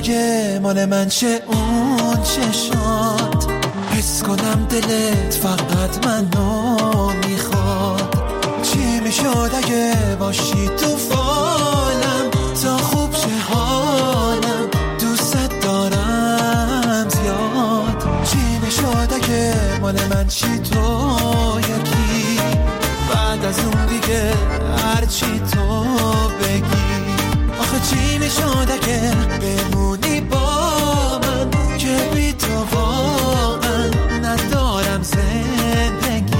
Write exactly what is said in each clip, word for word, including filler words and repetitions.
اگه مال من چه اون چشات، حس کنم دلت فقط منو میخواد. چی میشد اگه باشی تو فالم، تا خوب چه حالم، دوست دارم زیاد. چی میشد اگه مال من چی تو یکی، بعد از اون دیگه هرچی تو بگی. آخه چی میشد اگه بمونی با من، که بی تو واقعا ندارم زندگی.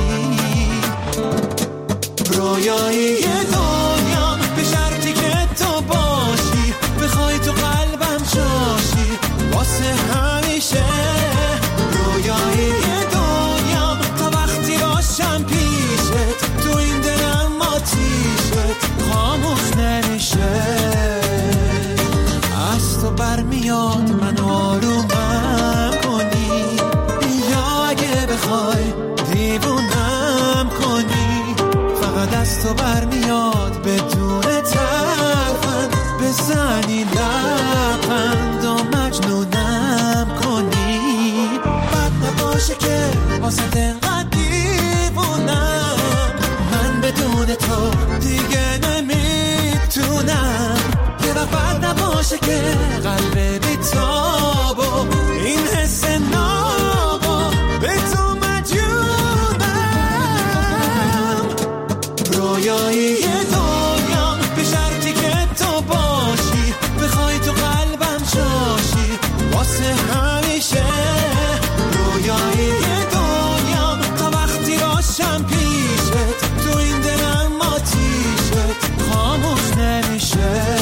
رویایی دنیام به شرطی که تو باشی، بخوای تو قلبم جاشی واسه همیشه. رویایی دنیام تا وقتی باشم پیشت، تو این دلم آتیشت خاموش نمیشه. از تو برمیاد من آرومم کنی، یا اگه بخوای دیوونم کنی. فقط از تو برمیاد بدون ترفند، بزنی لبخند و مجنونم کنی. بد نباشه که واسه دنقدر دیوونم، من بدون تو دیگه نمیتونم. یه وقت بد نباشه که قلب بیتاب و این حس نابا به تو مجنونم. رویایی دنیام به شرطی که تو باشی، بخوای تو قلبم جاشی واسه همیشه. رویایی دنیام تا وقتی باشم پیشت، تو این دلم آتیشت خاموش نمیشه.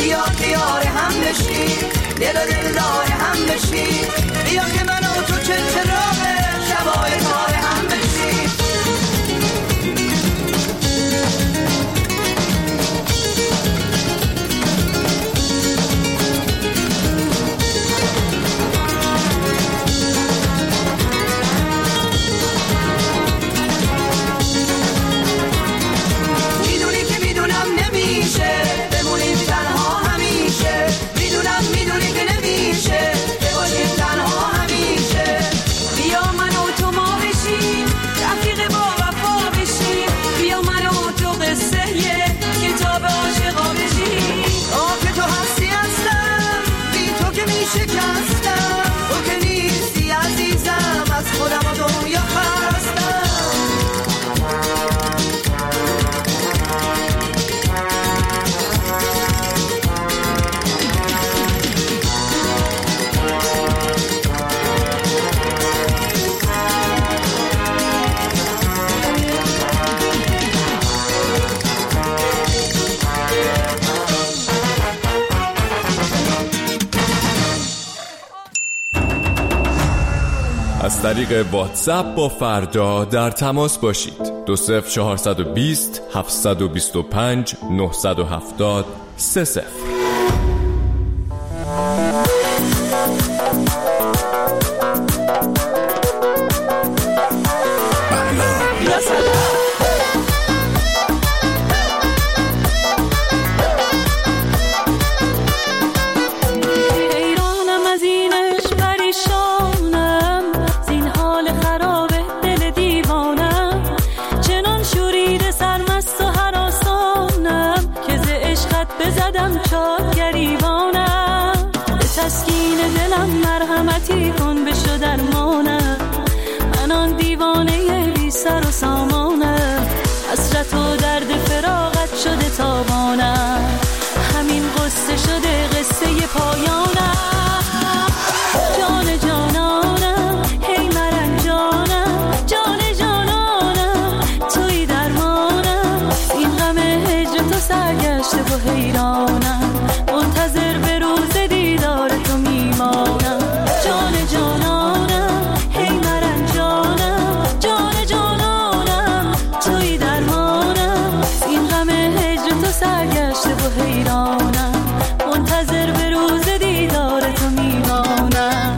بیا که یار هم بشیم، دل و دلدار هم بشیم، بیا که من و تو چه چراغ شبای کار هم بشیم. میدونی که میدونم نمیشه بمونیم تنها همیشه، میدونم میدونی که نمیشه باشیم تنها همیشه. بیا من و تو ما بشیم، رفیق با وفا بشیم، بیا من و تو قصه یه کتاب عاشقا بشیم. آه که تو هستی هستم، بی تو که میشه کستم، تو که نیستی عزیزم از خودم و دنیا خستم. از طریق واتساپ با فردا در تماس باشید. دو صفر چهارصد و بیست هفتصد و بیست و پنج نهصد و هفتاد سه صفر. چاد گریبانم به تسکین دلم مرحمتی کن بشو درمانم، من آن دیوانه بی سر و سامانم، حسرت و درد فراقت شده تابانم، همین قصه شده قصه پایانم. جان جانانم هی مرن جانم، جان جانانم توی درمانم، این غم هجر تو سرگشته و حیرانم، منتظر به روز دیدار تو میمانم. جان جانانم هی مرن جانم، جان جانانم توی درمانم، این غم هجر تو سرگشته و حیرانم، منتظر به روز دیدار تو میمانم.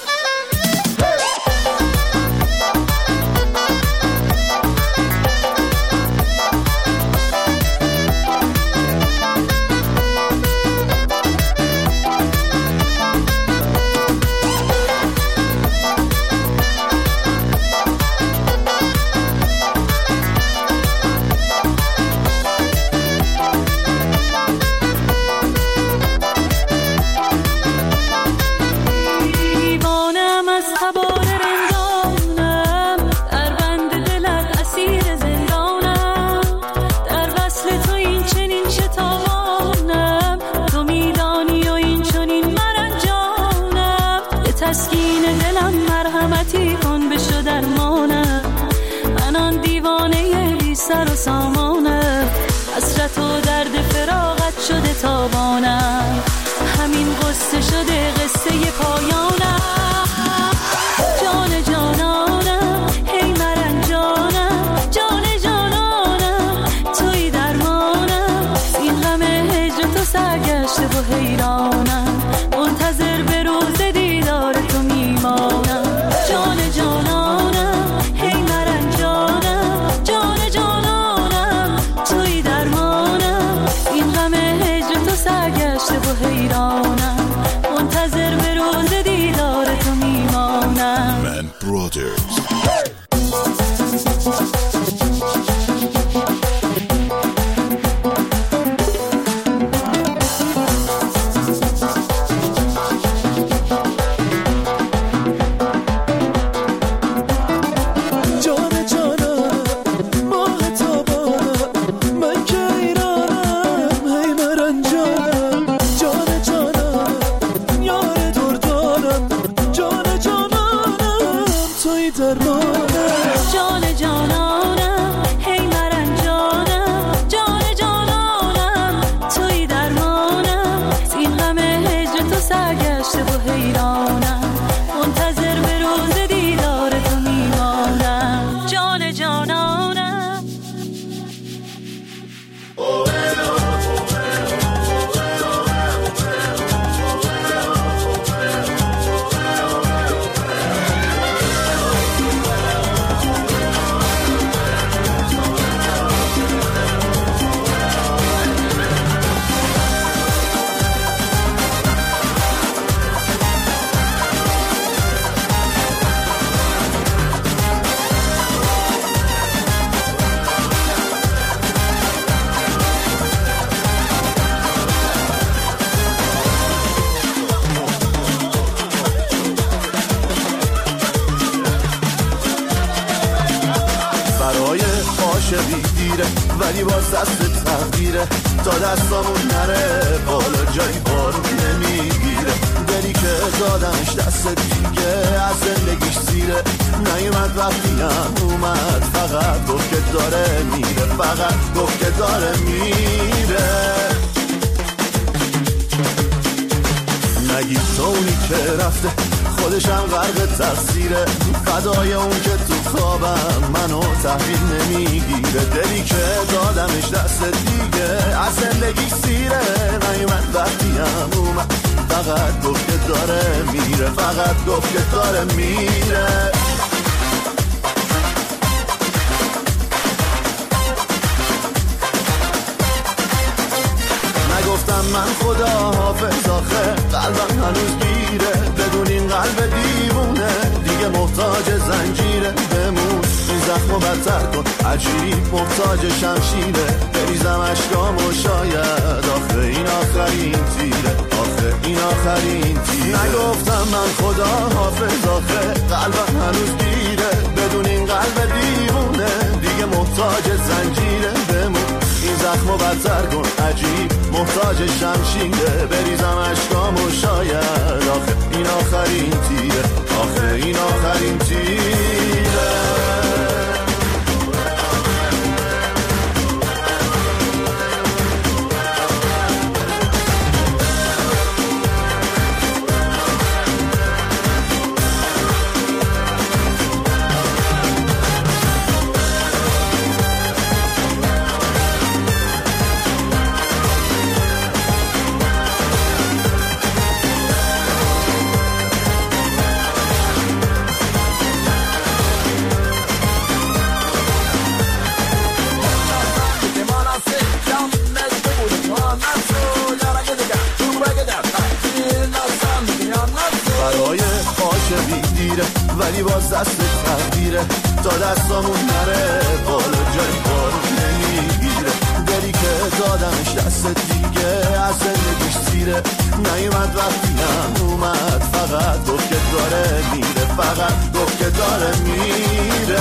تسکین دلم مرحمتی کن بشو درمانم، من آن دیوانه بی سر و سامانم، حسرت و درد فراقت شده تابانم، همین قصه شده قصه پایانم. جان جانانم هی مرن جانم، جان جانانم توی درمانم، این غم هجر تو سرگشته و حیرانم، منتظر به روز دیدار تو میمانم. جان جانانم هی مرن جانم، جان جانانم توی درمانم، این غم هجر تو سرگشته و حیرانم، منتظر به روز دیدار تو میمانم. من برادرز عاشقی دیره ولی باز دست تقدیره تا دستامون نره بالا جایی بارون نمیگیره دلی که دادمش دست دیگه از زندگیش سیره نیومد وقتی هم اومد فقط گفت که داره میره فقط گفت که داره میره نگی تو اونی که رفته خودشم غرق تقصیره فدای اون که تو خوابم منو تحویل نمیگیره دلی که دادمش دست دیگه از زندگی سیره نیومد وقتی هم اومد فقط گفت که داره میره فقط گفت که داره میره نگفتم من خدا حافظ آخه قلبم هنوز گیره بدون این قلب دیوونه دیگه محتاج زنجیره بمون این زخمو بدتر کن عجیب محتاج شمشیره بریزم اشکامو شاید آخه این آخرین تیره آخه این آخرین تیره نگفتم من خدا حافظ آخه قلبم هنوز گیره بدون این قلب دیوونه دیگه محتاج زنجیره بمون این زخمو بدتر کن عجیب محتاج شمشیره بریزم اشکامو شاید آخه این آخرین تیره آخه این آخرین تیره ولی باز دست تقدیره تا دستامون نره بالا جایی بارون نمیگیره دلی که دادمش دست دیگه از زندگیش سیره نیومد وقتی هم اومد فقط گفت که داره میره فقط گفت که داره میره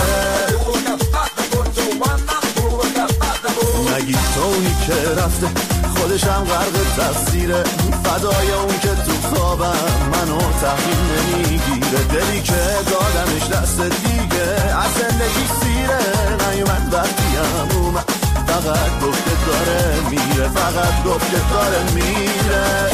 نگی تو اونی که رفته خودشم غرق تقصیره فدای اون که تو خوابم منو تحویل نمیگیره دلی که دادمش دست دیگه از زندگی سیره نیومد وقتی هم اومد فقط گفت که داره میره فقط گفت که داره میره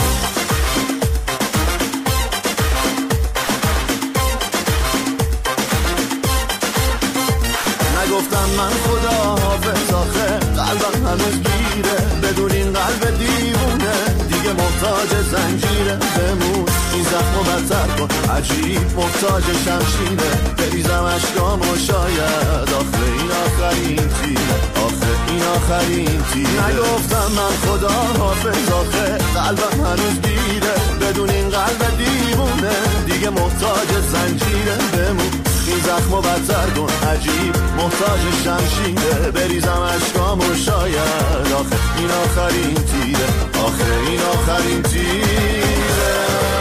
نگفتم من خدا حافظ آخه قلبم هنوز گیره بدون این قلب دیوونه دیگه محتاج زنجیره بمون این زخمو بدتر کن عجیب محتاج شمشیره بریزم اشکامو شاید آخه این آخرین تیره آخه این آخرین تیره نگفتم من خدا حافظ آخه قلبم هنوز گیره بدون این قلب دیوونه دیگه محتاج زنجیره بمون این زخمو بدتر کن عجیب محتاج شمشیره بریزم اشکامو شاید آخه این آخرین تیره آخه این آخرین تیره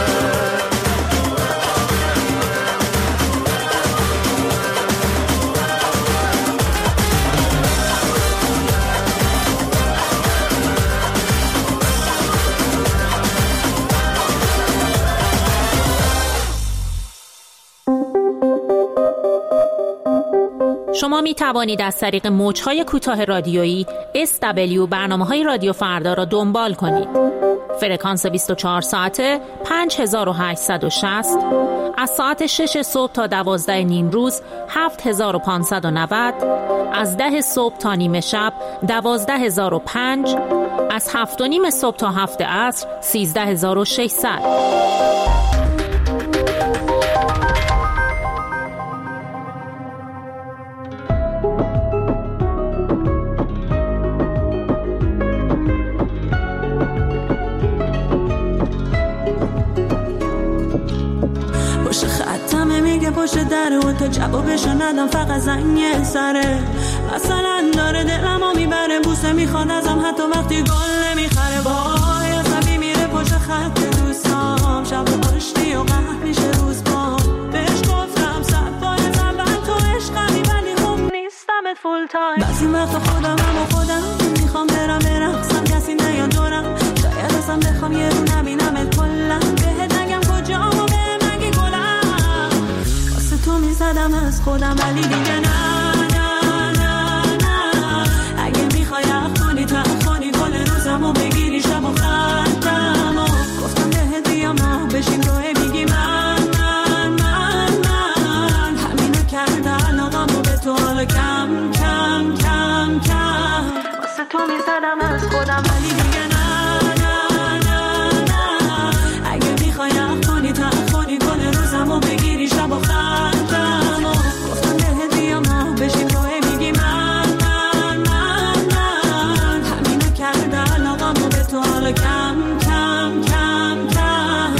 شما می توانید از طریق موج‌های کوتاه رادیویی اس دبلیو برنامه‌های رادیو فردا را دنبال کنید. فرکانس بیست و چهار ساعته پنج هزار و هشتصد و شصت، از ساعت شش صبح تا دوازده نیم روز هفت هزار و پانصد و نود، از ده صبح تا نیمه شب دوازده هزار و پنج، از هفت و نیم صبح تا هفت عصر سیزده هزار و ششصد. پشت در و تا جوابشو ندم فقط زنگ سره مثلا داره دلمو میبره بوسه میخواد ازم حتی وقتی گل نمیخره وای خبی میره پشت خط دوستام شب پشتی و قهر میشه روز با بهش گفتم صد بار زبن تو عشقمی ولی خوب نیستمت فول تایم این وقت خودمم و خودم میخوام برم برقصم کسی نیاد دورم شاید اصلا بخوام یه رو نبینمت کلم بهت نگم کجا و به مگی گلم واسه تو میزدم از خودم ولی دیگه نه نه نه نه اگه میخوای اخونی تا اخونی گل روزم و بگیری شب و خندم و گفتم بهت بیام نه بشین روی میگی من من من من همینو کرده علاقم و به تو حالا کم کم کم کم واسه تو میزدم از خودم ولی دیگه نه نه نه نه اگه میخوای اخونی تا اخونی گل روزم و بگیری شب و خندم و گفتم بهت بیام نه بشین روی میگی من من من من همینو کرده علاقم و به تو حالا کم کم کم کم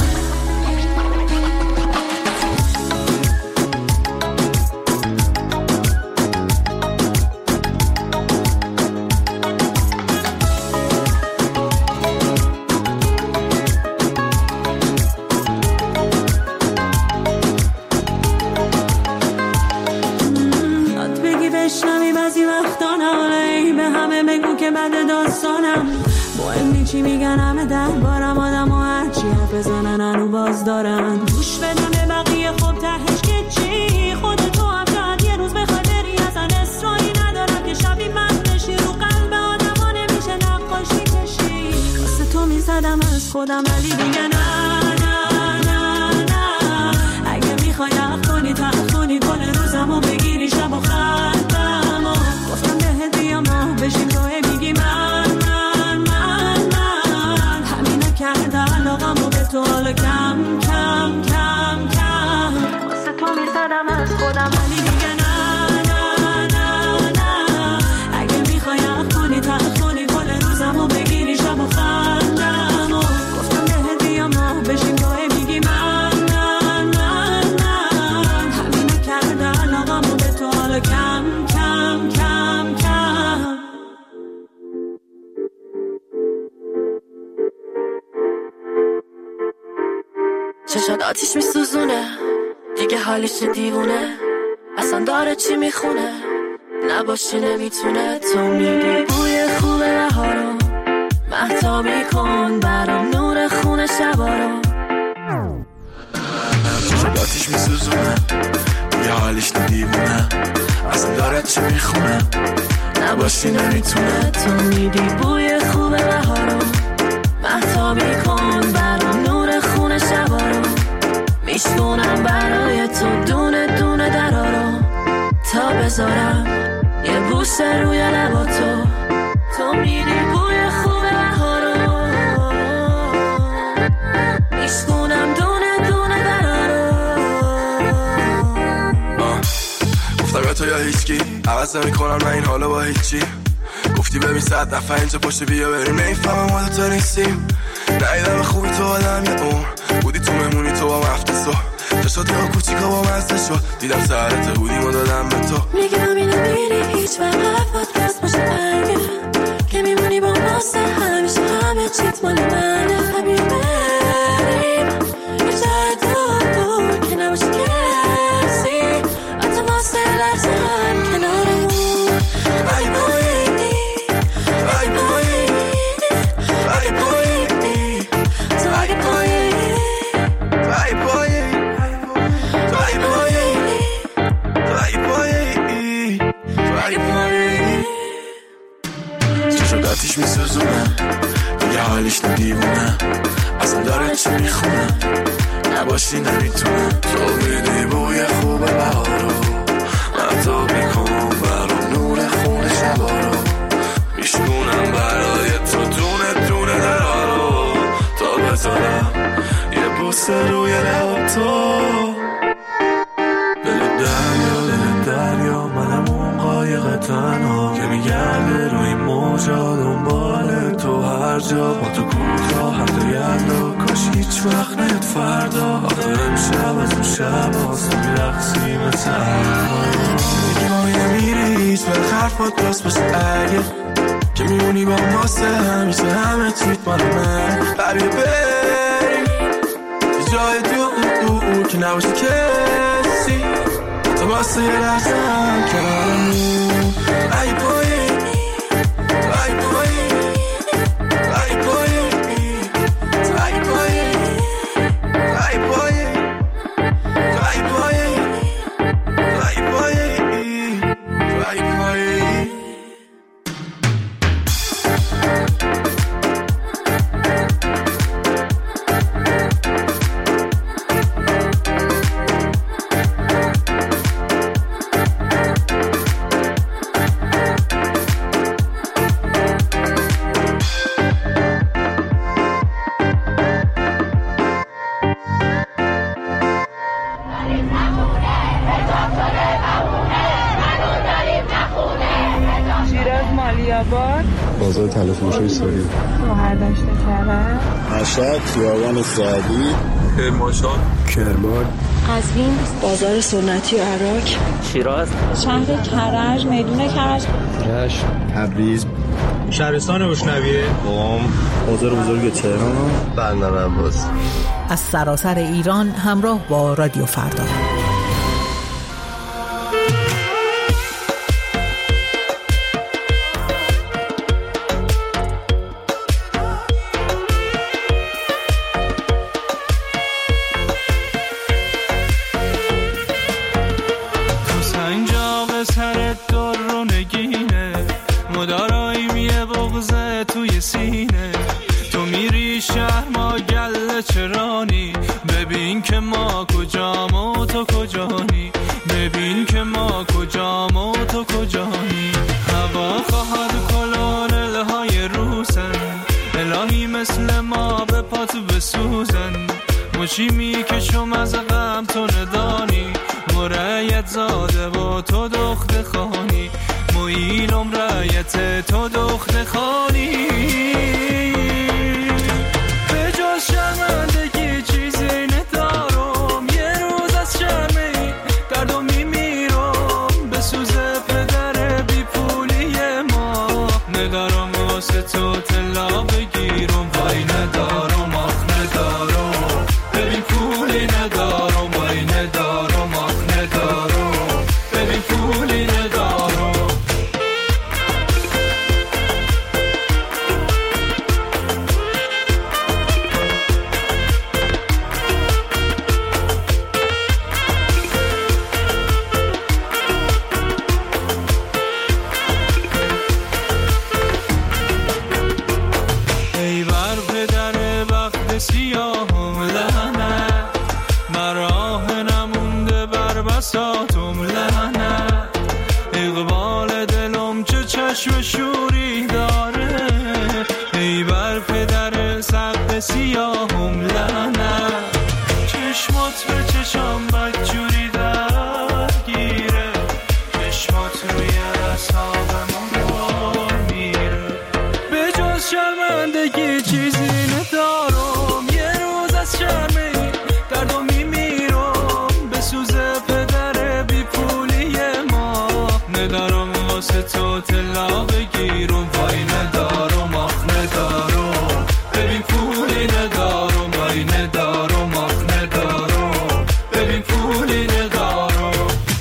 یاد بگی بشنوی بعضی وقتا ناله به همه بگو که بده داستانم مهم نی چی میگن همه دربارم آدم و هرچی حرف بزنن هنو باز دارن گوش بدم به بقیه خب تهش که چی خودتو هم شاید یه روز بخوای بری اصلا اصراری ندارم که شبی من بشی رو قلب آدم ها نمیشه نقاشی کشی واسه تو میزدم از خودم ولی دیگه نه نه نه نه اگه میخوای اخونی تا اخونی گل روزم و بگیری شب و خندم و گفتم بهت بیام نه بشین روی میگی من من من من همینو کرده علاقم و به تو حالا کم کم کم کم واسه تو میزدم از خودم ولی دیگه نه نه نه نه اگه میخوای اخونی تا اخونی گل روزم و بگیری شب و خندم و گفتم بهت بیام نه بشین روی میگی من من من من همینو کرده علاقم و به تو حالا کم کم کم کم چشات آتیش میسوزونه دیگه حالش دیوونه اصلا داره چی میخونه نباشی نمیتونه تو میگی بوی خوب بهارو مهتابی کن برام نور خونه شبارو چشات آتیش میسوزونه دیگه حالش دیوونه اصلا داره چی میخونه نباشی نمیتونه تو میگی بوی خوب بهارو مهتابی کن برام نور خونه شبارو میشکنم برای تو دونه دونه درارو تا بذارم یه بوسه روی لبا تو تو میری بوی خوب بهارو میشکنم دونه دونه درارو گفتم تو یا هیچکی عوض نمی کنم من این حالا با هیچی گفتی ببین صد نفر اینجا پشت بیا بریم نیفهمم ما دوتا نیستیم نایدم خوبی تو آدم یه اون بودی تو مهمونی تو با مفته سو چشات یا کوچیکا با مزده شد دیدم سرت بودیم و دادم به تو میگم اینو میری هیچ وقت حرفات بس باشه برگه که میمونی با ماسته همیشه همه چیت مال منه همین بریم یه جای دور دور که نباشه کسی حتی واسه لحظه هم کنارمون ای بایی ای بایی ای بایی تو اگه پایی ای بایی ای بایی ای بایی ای بایی چشات آتیش میسوزونه دیگه حالیش ندیوونه اصلا داره چی میخونه نباشی نمیتونه تو میدی بوی خوب بهارو مهتابی کن برام نور خونه شبارو میشکنم برای تو دونه دونه درارو تا بذارم یه بوسه روی لب تو دل دریا دل دریا منم اون قایق تنها که میگرده روی موجا دنبال تو هر جا با تو کوتاه هم تو یلا کاش هیچ وقت نیاد فردا آخه امشب از اون شب هاست میرقصی مثل میگی مایه میری هیچ وقت حرفات راست باشه اگه که میمونی با ماسته همیشه همه چیت مال من ببیه بریم یه جای دور که نباشه کسی تو واسه یه لحظه هم کنارمون ای بایی ای بایی ای بایی ای بایی ای بایی ای بایی ای بایی ای بایی. بازار تلفروشی سوری مهردشت کرد مشهد خیابان سعدی کرمانشاه کرمان قزوین بازار سنتی و عراق شیراز شهر کرج میدون کرج رشت تبریز شهرستان بشنویه قم بازار بزرگ تهران بندر عباس. از سراسر ایران همراه با رادیو فردا. چی میکشم از غم تو ندانی مرایت زاده و تو دخت خانی مویلم رایت تو دخت خانی به جز شرمندگی چیزی ندارم یه روز از شرمی درد و میمیرم به سوز پدر بی پولی ما ندارم واسه تو طلا بگیرم وای ندارم آخ ندارم ببین پولی ندارم وای ندارم آخ ندارم ببین پولی ندارم ای بر پدر وقت سیاهم لعنت مراه نمونده بر بساطم لعنت اقبال دلم چه چشم شوری داره ای بر پدر سقف سیاهم لعنت چشمات به چشم بدجوری درگیره چشمات روی اعصابم میره به جز شرمندگی چیزی ندارم یه روز از شرمی درد و میمیرم به سوز پدر بی پولی ما ندارم واسه تو طلا بگیرم وای ندارم آخ ندارم ببین پولی ندارم وای ندارم آخ ندارم ببین پولی ندارم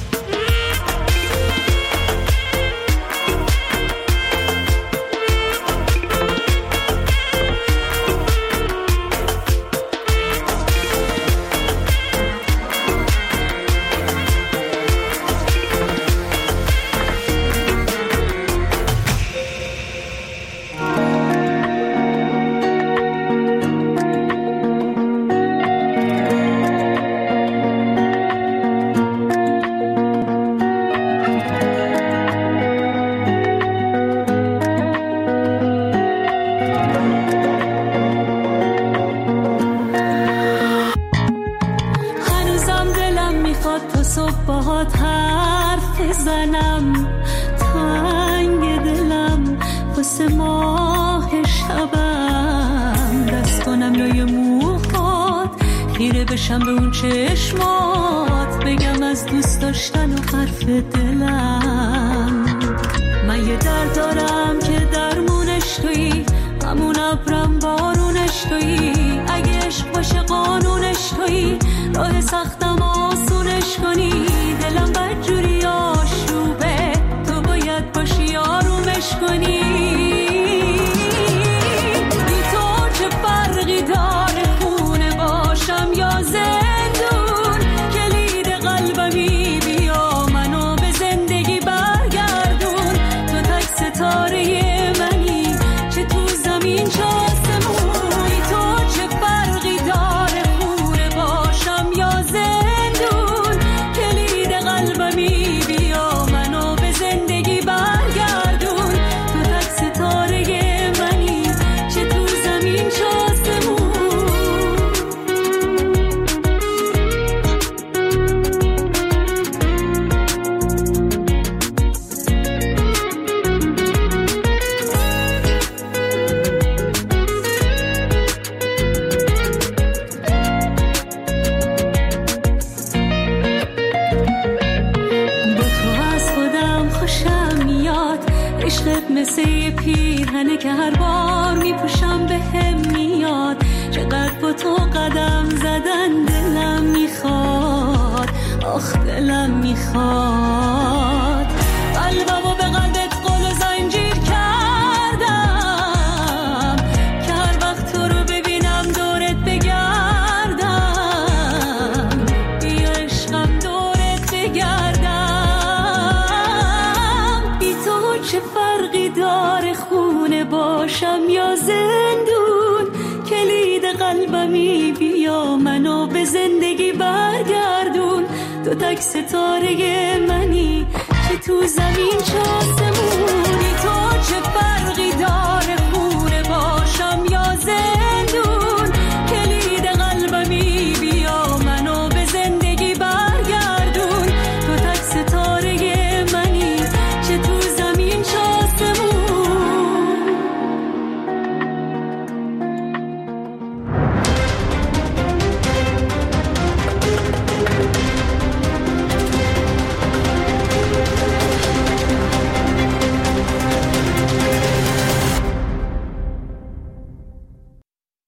هنوزم دلم میخواد تا صبح باهات حرف بزنم تنگ دلم واسه ماه شبم دست کنم لای موهات خیره بشم به اون چشمات بگم از دوست داشتن و حرف دلم من یه درد دارم که درمونش تویی همون ابرم بارونش تویی اگه عشق باشه قانونش تویی راه سختم آسونش کنی دلم بدجوری آشوبه تو باید باشی مثل یه پیرهنه که هر بار میپوشم به هم میاد. چقدر با تو قدم زدن دلم میخواد، آخ دلم میخواد. قلبمو به قلبت قل و زنجیر کردم که هر وقت تو رو ببینم دورت بگردم. بیا عشقم دورت بگردم. بی تو چه فرقی داره خونه باشم یا زندون؟ کلید قلبمی بیا منو به زندگی برگردون. تو تک ستاره منی که تو زمین چه آسمونی. تو چه فرقی داره